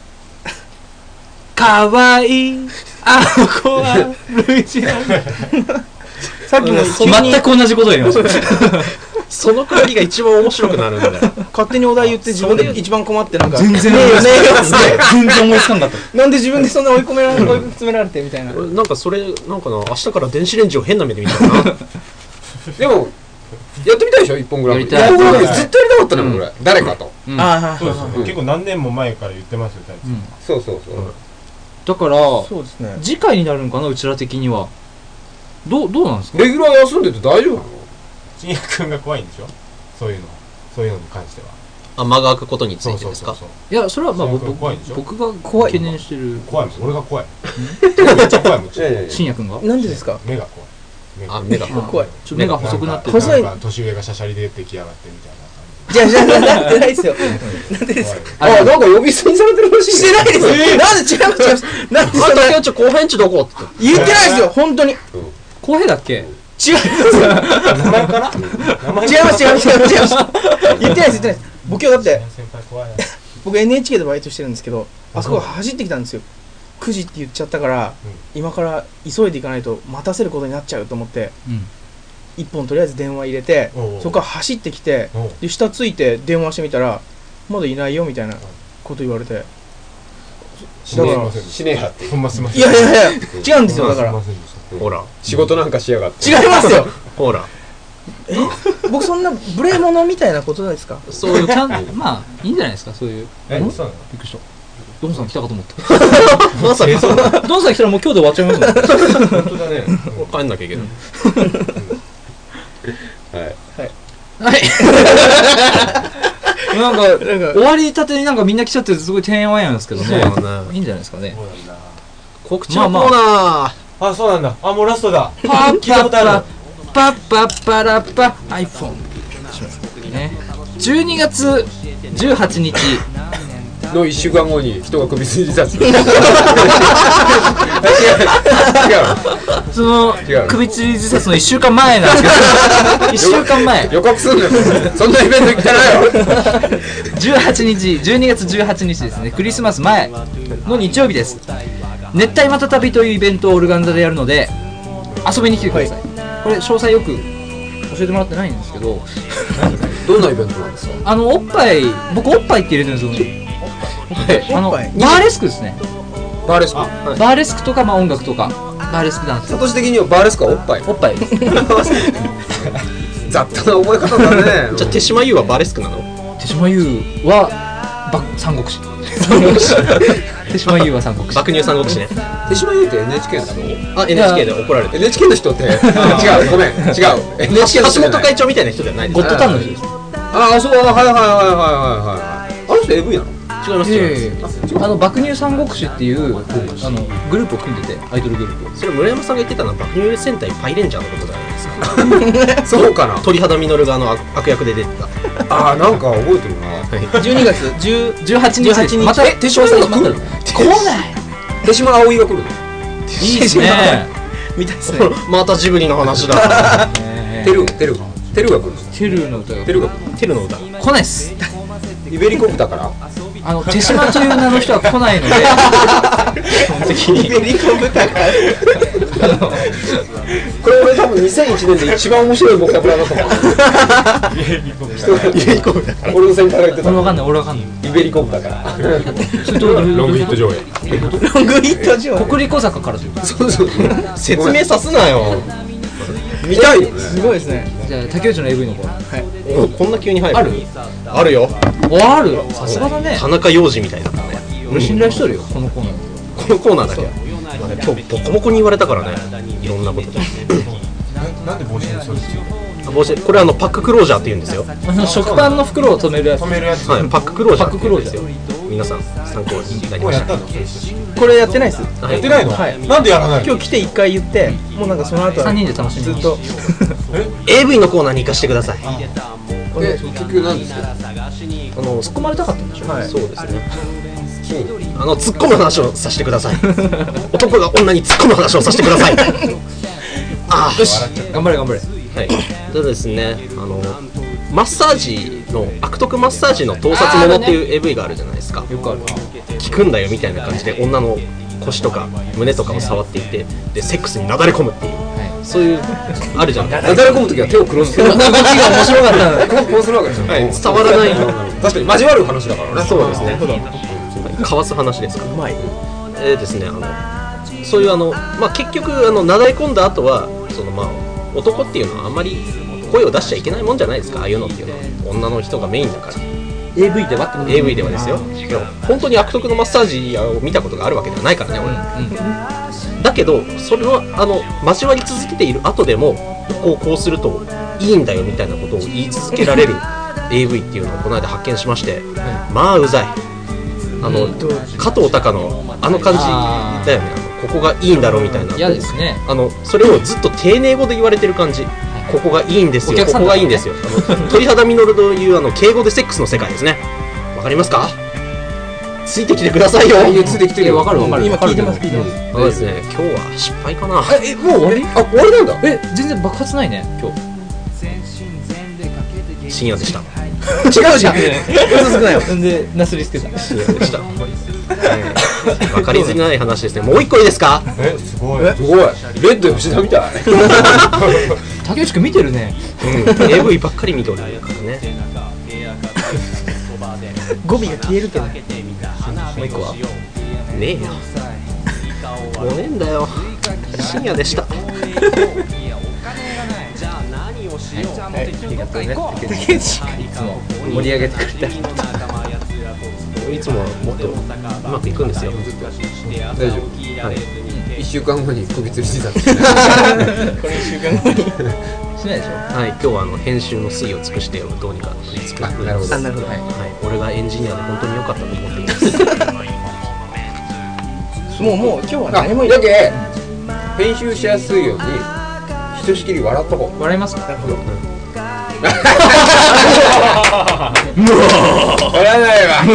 かわいいあの子はルイジアンさっきも全く同じことを言いましたそのくだりが一番面白くなるんだよ。 勝手にお題言って自分で一番困ってなんか全然ねえよね全然思いつかんかった。 なんで自分でそんな追い込められ追い詰められてみたいな。 なんかそれなんかな明日から電子レンジを変な目で見たかな。 でもやってみたいでしょ一本グランプリ。 やりたい。 一本グランプリずっとやりたかったのこれ誰かと。 ああ結構何年も前から言ってますよ太一さん。そうそうそう。 だから次回になるのかなうちら的には。どうどうなんですか。 レギュラー休んでて大丈夫なの。 新也君が怖いんでしょそういうの。 そういうのに関しては。 あ、間が空くことについてですか？ そうそうそうそういや、それはまあ僕怖いでしょ。 僕が怖い懸念してる。 怖いもん、俺が怖い。めっちゃ怖いもん。 深夜くんがなんでですか？ 目が怖い。 あ、目が怖い。 ちょっと目が細くなってる。 細い。 年上がシャシャリで出てきやがってみたいな。 じゃあじゃあなってないですよ。なんでですか？ あ、なんか呼び捨てにされてるらしい。 してないですよ。なんで違う違う。なんであ、竹内後編地どこって言ってないですよ。本当に。 公平だっけ？ 違うんですよ。 名前かな？名前違います違います違います違います。言ってないです言ってないです。僕今日だって先輩怖い。 僕 エヌエイチケー でバイトしてるんですけど、あそこ走ってきたんですよ。くじって言っちゃったから、今から急いでいかないと待たせることになっちゃうと思って、一本とりあえず電話入れて、そこから走ってきて、で下ついて電話してみたらまだいないよみたいなこと言われて、 死ねえ死ねえやって。 ほんますいません。 いやいやいや違うんですよ。だからほら仕事なんかしやがって。 違いますよ。 ほらえ、僕そんな無礼者みたいなことですか？ そういうちゃんまあいいんじゃないですか、そういう。 え、そうなの？ びっくりした。ドンさん来たかと思った。ドンさんドンさん来たらもう今日で終わっちゃいますもん。 本当だね。 帰んなきゃいけない。 はいはいなんか終わりたてになんかみんな来ちゃってすごいてんやわんやなんですけどね。いいんじゃないですかね。 告知のコーナー。 あ、そうなんだ。あ、もうラストだ。 パッパッパパッパッパラッパ iPhone ね。じゅうにがつじゅうはちにちのいっしゅうかんごに人が首筋自殺。違う違う。 その首吊り自殺のいっしゅうかんまえなんですけどいっしゅうかんまえ予告すんのよ。そんなイベント来てないよ。 じゅうはちにちじゅうにがつじゅうはちにちですね。クリスマス前の日曜日です。熱帯また旅というイベントをオルガンザでやるので遊びに来てください、はい、これ詳細よく教えてもらってないんですけどどんなイベントなんですか？ あのおっぱい僕おっぱいって入れてるんですよね。あのバーレスクですね。 バーレスク、はい、 バーレスクとか、まあ、音楽とかバーレスクダンス。 サトシ的にはバーレスクはおっぱいおっぱい雑多な覚え方だね。 じゃあ手島優はバーレスクなの？ 手島優は三国志三国志手島優は三国志爆乳三国志ね。 手島優って エヌエイチケー だろ？ あ、エヌエイチケー で怒られてエヌエイチケー の人って違うごめん違う エヌエイチケー の人橋本会長みたいな人じゃないです。 ゴッドタンの人です。 ああ、そう、はいはいはいはいはいはい。あの人 エーブイ なの？ 違います違います。 あの爆乳三国志っていうあのグループを組んでて、アイドルグループ。 それ村山さんが言ってたのは爆乳戦隊パイレンジャーのことじゃないですか。 そうかな。 鳥肌実があの悪役で出てた。 ああ、なんか覚えてるな。 じゅうにがつじゅうはちにちです。 また手島さんが来るの？ 来ない。 手島葵が来るの？ いいですね。 みたいですね。 またジブリの話だ。 テルテルテルが来るの？ テルの歌が。 テルが来る。 テルの歌。 来ないっす。 イベリコプターから。 あの手島という名の人は来ないので基本的にイベリコプターからこれ俺多分にせんいちねんで一番面白いボキャブラだと思う。イベリコプター。イベリコプターから。俺の先輩が言ってた。 俺わかんない俺わかんない。 イベリコプターから。 ロングヒット上映。 ロングヒット上映。 国立小坂からという。 そうそう。 説明さすなよ。 見たいよね。 すごいですね。 じゃあ竹内の エーブイ の子。はい。 こんな急に入る？ ある？ あるよ。 ある。さすがだね。 田中洋次みたいだったね。 俺信頼しとるよこのコーナー。 このコーナーだけ。今日ボコボコに言われたからね。いろんなことで。 なんで帽子にそれついてる？ 帽子これあのパッククロージャーって言うんですよ。 あの食パンの袋を止めるやつ。 止めるやつ。 はい。パッククロージャー。 パッククロージャー。 皆さん参考になりもうました。 やったの？ これやってないです。 やってないの？ はい。 なんでやらないの？ 今日来て一回言ってもうなんかその後はさんにんで楽しみずっとエーブイ のコーナーに行かせてください。 え、結局何ですか？ あの突っ込まれたかったんでしょ。 はい。 そうですね。あの突っ込む話をさせてください。男が女に突っ込む話をさせてください。ああ、よし。 頑張れ頑張れ。 はい。でですね、あのマッサージの悪徳マッサージの盗撮ものっていう エーブイ があるじゃないですか。 よくある。 聞くんだよみたいな感じで女の腰とか胸とかを触っていて、でセックスになだれ込むっていう、はい、そういうあるじゃないですか。 なだれ込むときは手をクロスする。 動きが面白かったの。 こうするわけですよ。 はい、伝わらない。 確かに交わる話だからね。 そうですね。かわす話ですから。うまい。えーですね、あのそういうあのまあ結局あのなだれ込んだ後はそのまあ男っていうのはあんまり声を出しちゃいけないもんじゃないですか。ああいうのっていうのは女の人がメインだから。 エーブイ ではってこと？ エーブイ ではですよ。でも本当に悪徳のマッサージを見たことがあるわけではないからね、俺。うんうん、だけどそれはあの交わり続けている後でもこうこうするといいんだよみたいなことを言い続けられるエーブイ っていうのをこの間発見しまして、まあうざい。あの、うん、加藤鷹のあの感じだよね。ここがいいんだろうみたいな。 嫌ですね。 あのそれをずっと丁寧語で言われてる感じ。ここがいいんですよ、ね、ここがいいんですよ。あの鳥肌実というあの敬語でセックスの世界ですね。わかりますか？ついてきてくださいよ。 ついてきてる。わかるわかる。 今聞いてます聞いてます。 そうですね。今日は失敗かな。 え、もう終わり？ あ、終わりなんだ。 え、全然爆発ないね今日。 深夜でした。 違うじゃん。嘘つくなよ。 なんでなすりつけた。 深夜でした。わかりづらい話ですね。もう一個いいですか？ え、すごい。 すごい。レッド吉田みたい。 竹内くん見てるね。 うん。エーブイ ばっかり見ておるからね。 語尾が消えるけど。もう一個はねえよ。もうねえんだよ。深夜でした。 はい、ありがとうね。竹内いつも盛り上げてくれた。 いつももっとうまくいくんですよ。 大丈夫。はい。一週間後に首吊りしてたんですね。 これ一週間後にしないでしょ。 はい。今日はあの編集の粋を尽くしてどうにか作って。 なるほど。 なるほど。 はい。俺がエンジニアで本当に良かったと思っています。 もうもう今日は何もいい。 だけ編集しやすいようにひとしきり笑っとこう。 笑いますか？ なるほど。 笑わないわ。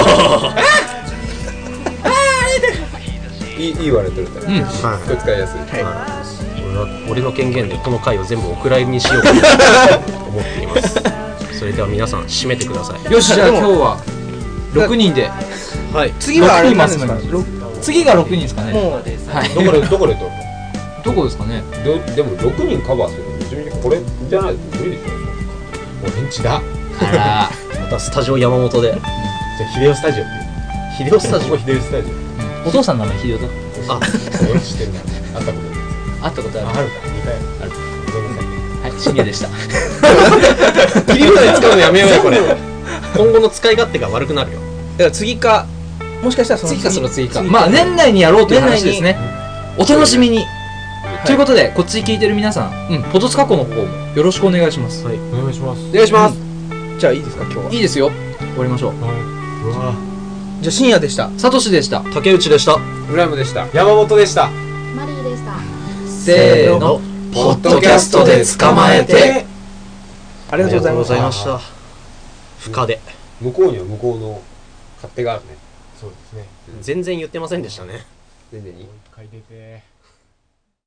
いいいい笑ってるから。うん。はい。使いやすい。 はい。俺は俺の権限でこの回を全部お蔵入りにしようと思っています。それでは皆さん締めてください。 よし、じゃあ今日は六人で。 はい。 次はあれなんですか？ 次が六人ですかね。 もうはい。 どこでどこで撮るの？ どこですかね。 どでもろくにんカバーするのめちゃめちゃこれじゃないと無理でしょ。 俺んちだ。 あらまたスタジオ山本で。 じゃあヒデオスタジオってヒデオスタジオ。 ここヒデオスタジお父さんの名前秀夫だ。 あ、 オ。よく知ってるな。会ったことない。 会ったことある。 あるか。にかいある。ごめんなさい。 はい、深夜でした。 切り札で使うのやめようよこれ。今後の使い勝手が悪くなるよ。 だから次かもしかしたらその次かその次か。まあ年内にやろうという話ですね。お楽しみに。ということでこっち聞いてる皆さん、うん、ポトツカコの方もよろしくお願いします。 はい、 お願いします。 お願いします。 じゃあいいですか今日は。 いいですよ。終わりましょう。 はい。うわ。 じゃあ深夜でした。 サトシでした。 竹内でした。 村山でした。 山本でした。 マリーでした。 せーの、ポッドキャストで捕まえて。 ありがとうございました。 深で。 向こうには向こうの勝手があるね。 そうですね。 全然言ってませんでしたね。 全然いい。 もう一回出て。